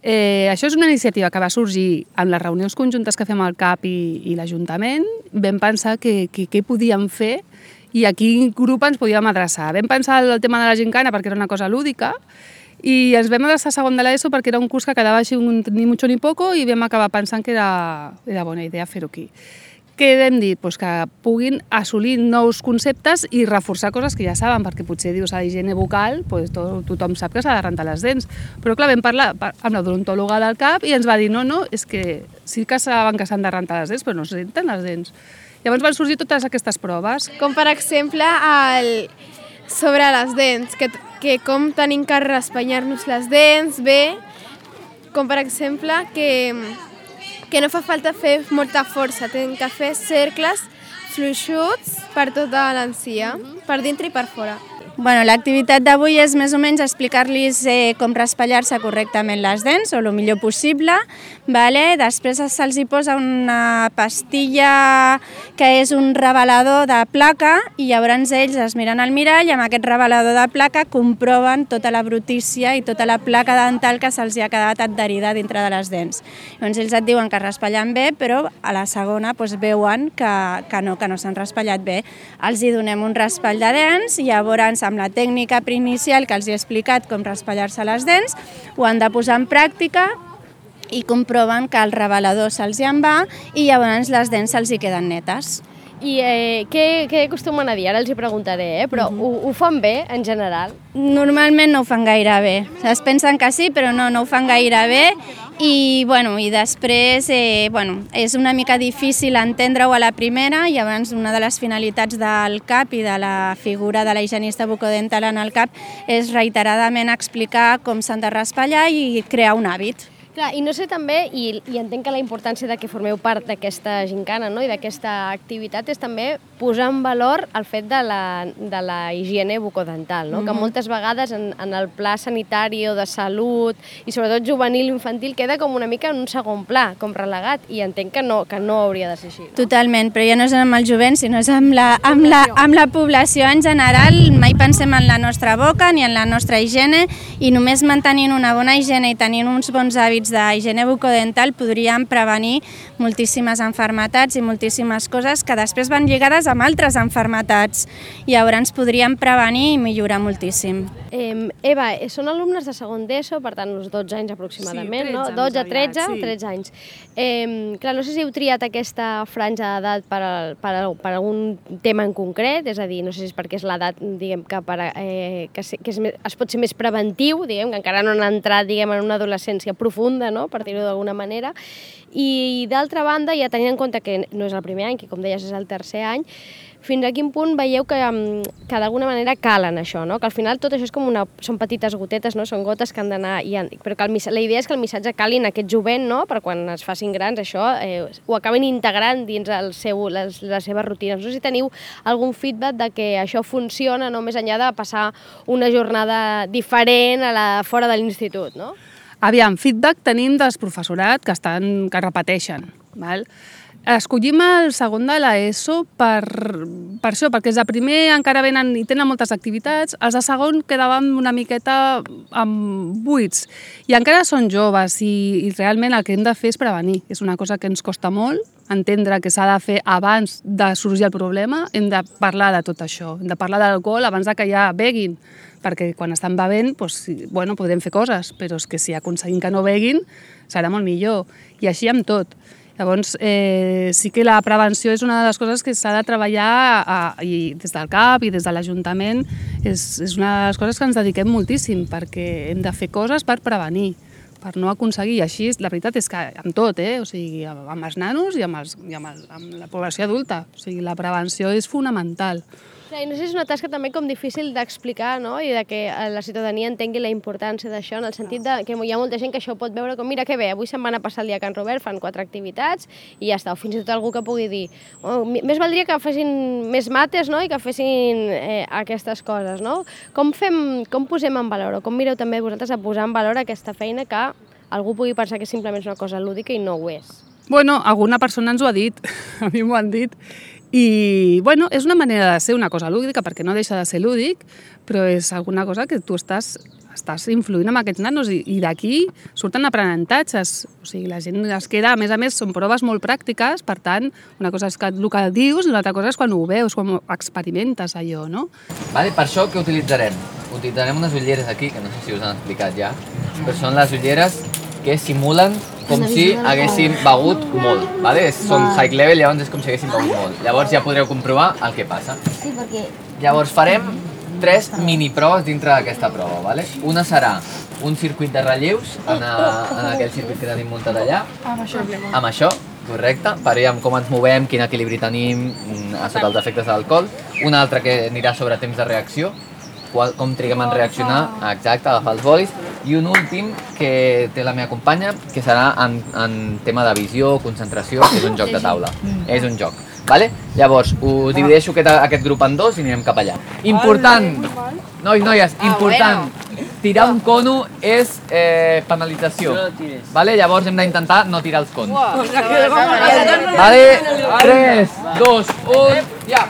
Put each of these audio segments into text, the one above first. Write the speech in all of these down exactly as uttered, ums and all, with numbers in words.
Eh, això és una iniciativa que va sorgir en les reunions conjuntes que fem al C A P i, i l'Ajuntament. Vam pensar que, que, què podíem fer i a quin grup ens podíem adreçar. Vam pensar el tema de la gincana perquè era una cosa lúdica i ens vam adreçar a segon de l'ESO perquè era un curs que quedava així un, ni mucho ni poco i vam acabar pensant que era, era bona idea fer-ho aquí. Què hem dit? Pues que puguin assolir nous conceptes i reforçar coses que ja saben, perquè potser dius a la higiene bucal, pues to, tothom sap que s'ha de rentar les dents. Però clar, vam parlar amb l'odontòloga del C A P i ens va dir no, no, és que sí que saben que s'han de rentar les dents, però no es renten les dents. Llavors van sorgir totes aquestes proves. Com per exemple el... sobre les dents, que, que com tenim que raspallar-nos les dents bé, com per exemple que, que no fa falta fer molta força, tenim que fer cercles fluixuts per tota l'encía, per dintre i per fora. Bueno, l'activitat d'avui és més o menys explicar-los eh, com raspallar-se correctament les dents, o el millor possible. Vale? Després se'ls hi posa una pastilla que és un revelador de placa i llavors ells es miren al mirall i amb aquest revelador de placa comproven tota la brutícia i tota la placa dental que se'ls ha quedat adherida dintre de les dents. Llavors ells et diuen que raspallen bé, però a la segona doncs, veuen que, que no, que no s'han raspallat bé. Els hi donem un raspall de dents i llavors amb la tècnica inicial que els he explicat com raspallar-se les dents, ho han de posar en pràctica i comproven que el revelador se'ls hi en va i llavors les dents se'ls hi queden netes. I eh, què, què acostumen a dir? Ara els hi preguntaré, eh? Però uh-huh. ho, ho fan bé, en general? Normalment no ho fan gaire bé. Es pensen que sí, però no, no ho fan gaire bé. I, bueno, i després eh, bueno, és una mica difícil entendre-ho a la primera, i llavors una de les finalitats del C A P i de la figura de la higienista bucodental en el C A P és reiteradament explicar com s'han de raspallar i crear un hàbit. Clar, i no sé també, i, i entenc que la importància de que formeu part d'aquesta gincana, no?, i d'aquesta activitat és també posar en valor el fet de la, de la higiene bucodental, no? Mm-hmm. Que moltes vegades en, en el pla sanitari o de salut, i sobretot juvenil i infantil, queda com una mica en un segon pla, com relegat, i entenc que no, que no hauria de ser així. No? Totalment, però ja no és amb el jovent, sinó és amb la, amb, la, amb la població en general. Mai pensem en la nostra boca ni en la nostra higiene, i només mantenint una bona higiene i tenint uns bons hàbits d'higiene bucodental podríem prevenir moltíssimes malalties i moltíssimes coses que després van lligades amb altres malalties. I llavors podríem prevenir i millorar moltíssim. Eh, Eva, són alumnes de segon d'ESO, per tant, uns dotze anys aproximadament, sí, no? dotze, tretze, sí. tretze anys. Eh, clar, no sé si heu triat aquesta franja d'edat per, per, per algun tema en concret, és a dir, no sé si és perquè és l'edat, diguem, que, per, eh, que, que és, es pot ser més preventiu, diguem, que encara no han entrat, diguem, en una adolescència profunda, no?, per dir-ho d'alguna manera, i d'altra banda, ja tenint en compte que no és el primer any, que com deies és el tercer any, fins a quin punt veieu que, que d'alguna manera calen això, no? Que al final tot això és com una, són petites gotetes, no? Són gotes que han d'anar, però que el, la idea és que el missatge cali en aquest jovent, no?, per quan es facin grans això eh, ho acaben integrant dins el seu, les, les seves rutines. No sé si teniu algun feedback de que això funciona, no?, més enllà de passar una jornada diferent a la, fora de l'institut, no? Aviam, feedback tenim dels professorat que, estan, que repeteixen. Val? Escollim el segon de l'ESO per, per això, perquè els de primer encara venen i tenen moltes activitats, els de segon quedàvem una miqueta amb buits i encara són joves i, i realment el que hem de fer és prevenir. És una cosa que ens costa molt, entendre que s'ha de fer abans de sorgir el problema. Hem de parlar de tot això, hem de parlar d'alcohol abans de que ja beguin, perquè quan estan bevent, doncs, bueno, podem fer coses, però és que si aconseguim que no beguin serà molt millor, i així amb tot. Llavors, eh, sí que la prevenció és una de les coses que s'ha de treballar a, i des del C A P i des de l'Ajuntament, és, és una de les coses que ens dediquem moltíssim, perquè hem de fer coses per prevenir, per no aconseguir, i així la veritat és que amb tot, eh? O sigui, amb els nanos i amb, els, i amb, el, amb la població adulta, o sigui, la prevenció és fonamental. I no sé si és una tasca també com difícil d'explicar, no?, i de que la ciutadania entengui la importància d'això, en el sentit de que hi ha molta gent que això ho pot veure com, mira que bé, avui se'n van a passar el dia a Can Robert, fan quatre activitats i ja està, o fins i tot algú que pugui dir oh, més valdria que fessin més mates, no?, i que fessin eh, aquestes coses, no? Com fem, com posem en valor, o com mireu també vosaltres a posar en valor aquesta feina que algú pugui pensar que simplement és una cosa lúdica i no ho és? Bueno, alguna persona ens ho ha dit, a mi m'ho han dit, i, bueno, és una manera de ser una cosa lúdica, perquè no deixa de ser lúdic, però és alguna cosa que tu estàs estàs influint en aquests nanos i, i d'aquí surten aprenentatges. O sigui, la gent es queda, a més a més, són proves molt pràctiques, per tant, una cosa és que, el que dius i una altra cosa és quan ho veus, quan experimentes allò, no? Vale, per això què utilitzarem? Utilitzarem unes ulleres aquí, que no sé si us han explicat ja, però són les ulleres que simulen com si haguéssim begut molt, vale? Són high level, llavors és com si haguéssim begut molt. Llavors ja podreu comprovar el que passa. Sí, perquè... Llavors farem tres miniproves dintre d'aquesta prova, vale? Una serà un circuit de relleus en, a, en aquell circuit que tenim muntat allà. Amb això. Amb això, correcte. Veurem com ens movem, quin equilibri tenim a sota els efectes de l'alcohol. Una altra que anirà sobre temps de reacció, com triguem en reaccionar, exacte, agafar els bolis. I un últim que té la meva companya, que serà en, en tema de visió, concentració, que és un joc de taula. És un joc. Vale? Llavors, us divideixo aquest, aquest grup en dos i anirem cap allà. Important, nois, noies, important, tirar un cono és eh, penalització. Vale? Llavors hem d'intentar no tirar els conos. Vale? tres, dos, un, ja!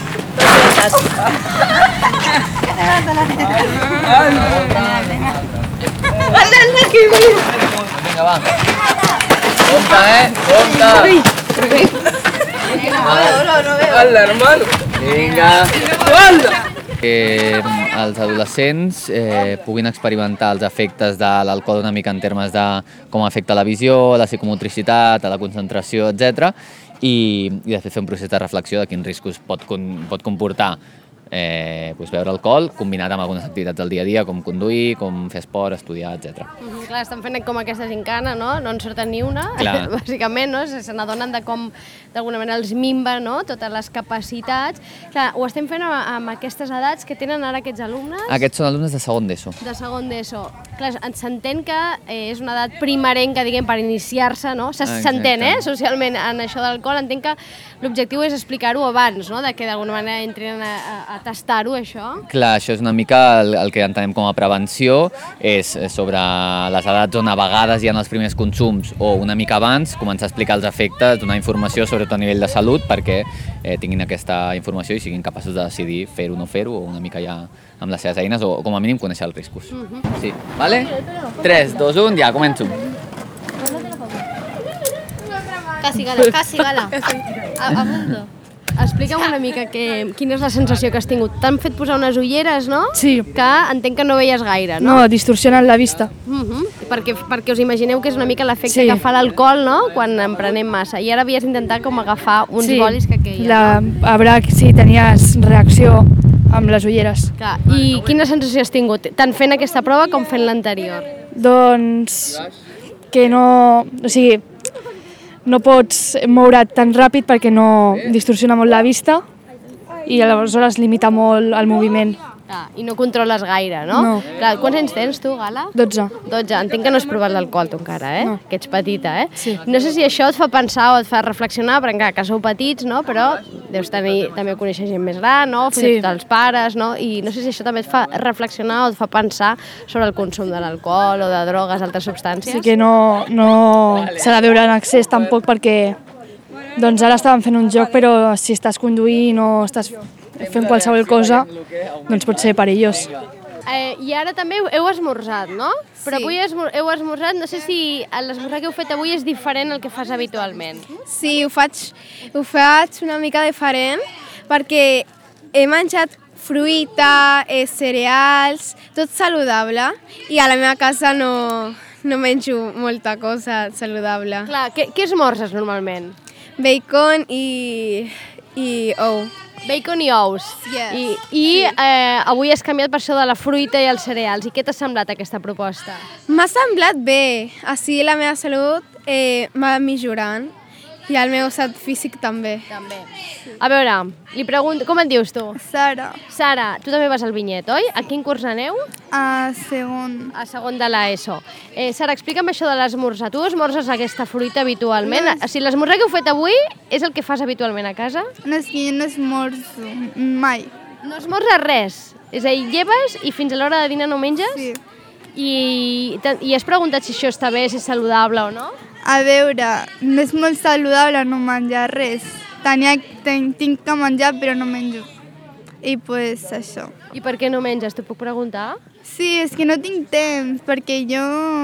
Vinga, va. Compte, eh? Compte! Hola, hermano. Vinga! Hola! Que els adolescents eh, puguin experimentar els efectes de l'alcohol una mica en termes de com afecta la visió, la psicomotricitat, la concentració, etcètera. I, i després fer un procés de reflexió de quins riscos pot, pot comportar eh, doncs beure alcohol, combinat amb algunes activitats del dia a dia, com conduir, com fer esport, estudiar, etcètera. Mm-hmm, clar, estan fent com aquesta gincana, no? No en surten ni una, bàsicament, no? Se n'adonen de com, d'alguna manera, els minva, no? Totes les capacitats. Clar, ho estem fent amb, amb aquestes edats que tenen ara aquests alumnes? Aquests són alumnes de segon d'ESO. De segon d'ESO. Clar, s'entén que eh, és una edat primerenca, diguem, per iniciar-se, no? S'entén, eh? Socialment, en això de l'alcohol, entenc que l'objectiu és explicar-ho abans, no? De que d'alguna manera entrin a, a, a tastar-ho, això. Clar, això és una mica el, el que entenem com a prevenció, és sobre les edats on a vegades hi ha els primers consums o una mica abans començar a explicar els efectes, donar informació sobretot a nivell de salut perquè eh, tinguin aquesta informació i siguin capaços de decidir fer-ho o no fer-ho o una mica ja amb les seves eines o com a mínim conèixer els riscos. Uh-huh. Sí, vale? tres, dos, un, ja, començo. Casi gala, casi gala. A, a punto. Explica'm una mica que, quina és la sensació que has tingut. T'han fet posar unes ulleres, no? Sí. Que entenc que no veies gaire, no? No, distorsionen la vista. Uh-huh. perquè, perquè us imagineu que és una mica l'efecte sí. que fa l'alcohol, no?, quan en prenem massa. I ara havies d'intentar com agafar uns sí. bolis que queien, la, no? A veure si tenies reacció amb les ulleres. Clar. I quina sensació has tingut, tant fent aquesta prova com fent l'anterior? Doncs que no... O sigui, no pots moure't tan ràpid perquè no distorsiona molt la vista i aleshores limita molt el moviment. Ah, i no controles gaire, no? No. Clar, quants anys tens tu, Gala? dotze. dotze. Entenc que no has provat l'alcohol tu encara, eh? No. Que ets petita, eh? Sí. No sé si això et fa pensar o et fa reflexionar, perquè encara que sou petits, no? Però deus tenir, també conèixer gent més gran, no? Fins i tot els pares, no? I no sé si això també et fa reflexionar o et fa pensar sobre el consum de l'alcohol o de drogues, altres substàncies. Sí que no, no s'ha de veure en excés tampoc perquè doncs ara estàvem fent un joc, però si estàs conduint o estàs fent qualsevol cosa, doncs pot ser perillós. Eh, I ara també heu esmorzat, no? Però Sí. avui esmor heu esmorzat, no sé si l'esmorzar que heu fet avui és diferent al que fas habitualment. Sí, ho faig, ho faig una mica diferent perquè he menjat fruita, eh, cereals, tot saludable i a la meva casa no, no menjo molta cosa saludable. Clar, què, què esmorzes normalment? Bacon i, i ou. Bacon i ous. Yes. I, i eh, avui has canviat per això de la fruita i els cereals. I què t'ha semblat aquesta proposta? M'ha semblat bé, així la meva salut eh, m'ha millorant i el meu estat físic també. També. A veure, li pregunto, com et dius tu? Sara, Sara, tu també vas al Vinyet, oi? A quin curs aneu? a segon. A segon de l'ESO. Eh, Sara, explica'm això de l'esmorzar. Tu esmorzes aquesta fruita habitualment? O sigui, l'esmorzar que heu fet avui és el que fas habitualment a casa? No, és que jo no esmorzo mai. No esmorzes res? És a dir, lleves i fins a l'hora de dinar no menges? Sí. I, I has preguntat si això està bé, si és saludable o no? A veure, no és molt saludable no menjar res. Tenia, ten, tinc que menjar però no menjo. I pues això. I per què no menges? T'ho puc preguntar? Sí, és que no tinc temps, perquè jo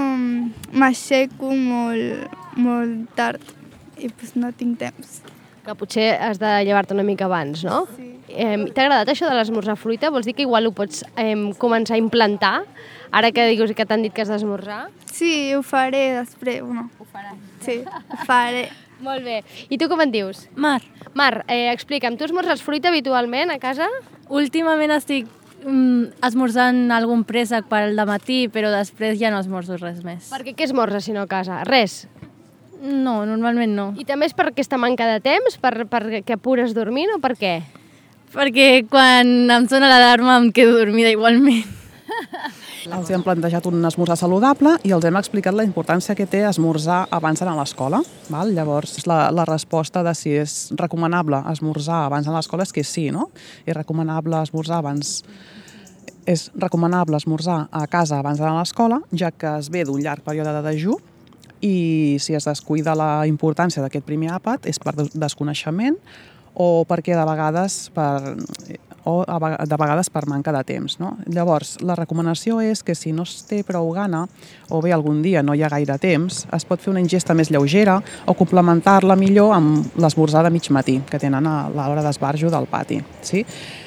m'aixeco molt, molt tard i pues no tinc temps. Que potser has de llevar-te una mica abans, no? Sí. Eh, T'ha agradat això de l'esmorzar fruita? Vols dir que igual ho pots eh, començar a implantar, ara que digues que t'han dit que has d'esmorzar? Sí, ho faré després. No. Ho faràs. Sí, ho faré. Molt bé. I tu com et dius? Mar, Mar, eh, explica'm, tu esmorzes fruita habitualment a casa? últimament estic mm, esmorzant algun préssec per al matí, però després ja no esmorzo res més. Perquè què esmorzes si no a casa? Res. No, normalment no. I també és per aquesta manca de temps, per, per que apures dormint o per què? Perquè quan em sona l'alarma em quedo dormida igualment. Els hem plantejat un esmorzar saludable i els hem explicat la importància que té esmorzar abans d'anar a l'escola. Val? Llavors, la, la resposta de si és recomanable esmorzar abans d'anar a l'escola és que sí, no? És recomanable esmorzar abans... És recomanable esmorzar a casa abans d'anar a l'escola, ja que es ve d'un llarg període de dejú i si es descuida la importància d'aquest primer àpat és per desconeixement o perquè de vegades per, o de vegades per manca de temps. No? Llavors, la recomanació és que si no es té prou gana o bé algun dia no hi ha gaire temps, es pot fer una ingesta més lleugera o complementar-la millor amb l'esmorzar de mig matí que tenen a l'hora d'esbarjo del pati. Sí?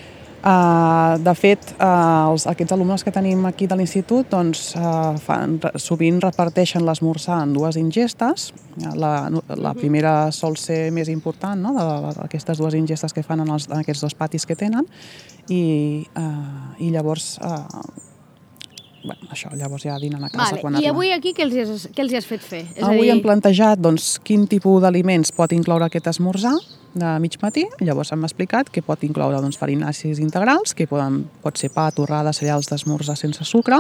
Uh, de fet, uh, els, aquests alumnes que tenim aquí de l'institut doncs, uh, fan, sovint reparteixen l'esmorzar en dues ingestes. La, la primera sol ser més important, no?, d'aquestes dues ingestes que fan en, els, en aquests dos patis que tenen i, uh, i llavors... Uh, Bueno, això, llavors ja dinen a casa vale. quan I arriben. avui aquí què els has, què els has fet fer? És Avui a dir... hem plantejat doncs, quin tipus d'aliments pot incloure aquest esmorzar de mig matí. Llavors hem explicat que pot incloure doncs, farinacis integrals, que poden, pot ser pa, torrada, cereals d'esmorzar sense sucre,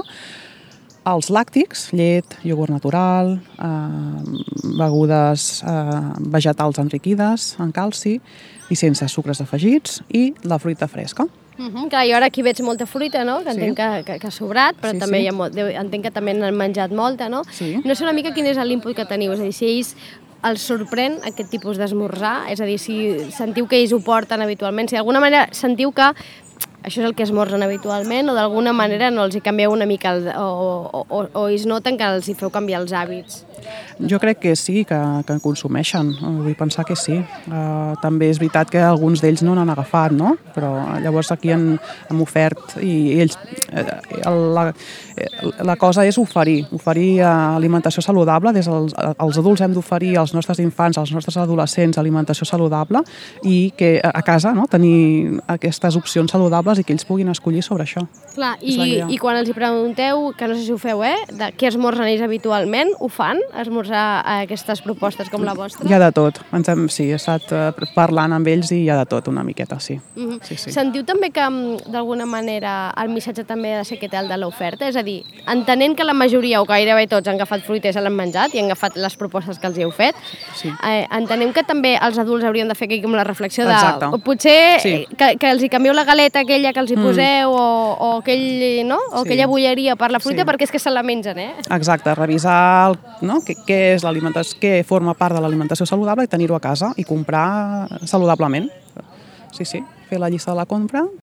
els làctics, llet, iogurt natural, eh, begudes eh, vegetals enriquides en calci i sense sucres afegits i la fruita fresca. Uh -huh. Clar, jo ara aquí veig molta fruita, no?, que Sí. entenc que, que, que ha sobrat, però Sí, també sí. hi ha molt, entenc que també n'han menjat molta, no? Sí. No sé una mica quin és l'input que teniu, és a dir, si ells els sorprèn aquest tipus d'esmorzar, és a dir, si sentiu que ells ho porten habitualment, si d'alguna manera sentiu que això és el que esmorzen habitualment o d'alguna manera no els hi canvieu una mica el, o, o, o, o ells noten que els hi feu canviar els hàbits. Jo crec que sí, que, que en consumeixen. Vull pensar que sí. Uh, també és veritat que alguns d'ells no n'han agafat, no? Però llavors aquí hem, hem ofert i ells... Eh, la, la cosa és oferir, oferir alimentació saludable. Des dels els adults hem d'oferir als nostres infants, als nostres adolescents alimentació saludable i que a casa no, tenir aquestes opcions saludables i que ells puguin escollir sobre això. Clar, i, i quan els hi pregunteu, que no sé si ho feu, eh, de què esmorzen ells habitualment, ho fan? Esmorzar aquestes propostes com la vostra? Hi ha de tot. Ens hem, sí, he estat uh, parlant amb ells i hi ha de tot, una miqueta, sí. Mm-hmm. sí, sí. Sentiu també que, d'alguna manera, el missatge també ha de ser aquest el de l'oferta? És a dir, entenent que la majoria o gairebé tots han agafat fruita i se l'han menjat i han agafat les propostes que els hi heu fet, Sí. eh, entenem que també els adults haurien de fer aquí com la reflexió de... Exacte. O potser Sí. que, que els hi canvieu la galeta aquella que els hi poseu mm. o, o, aquell, no? o Sí. aquella bolleria per la fruita Sí. perquè és que se la mengen, eh? Exacte, revisar el, no? què, què, és l'alimentació, què forma part de l'alimentació saludable i tenir-ho a casa i comprar saludablement. Sí, sí, fer la llista de la compra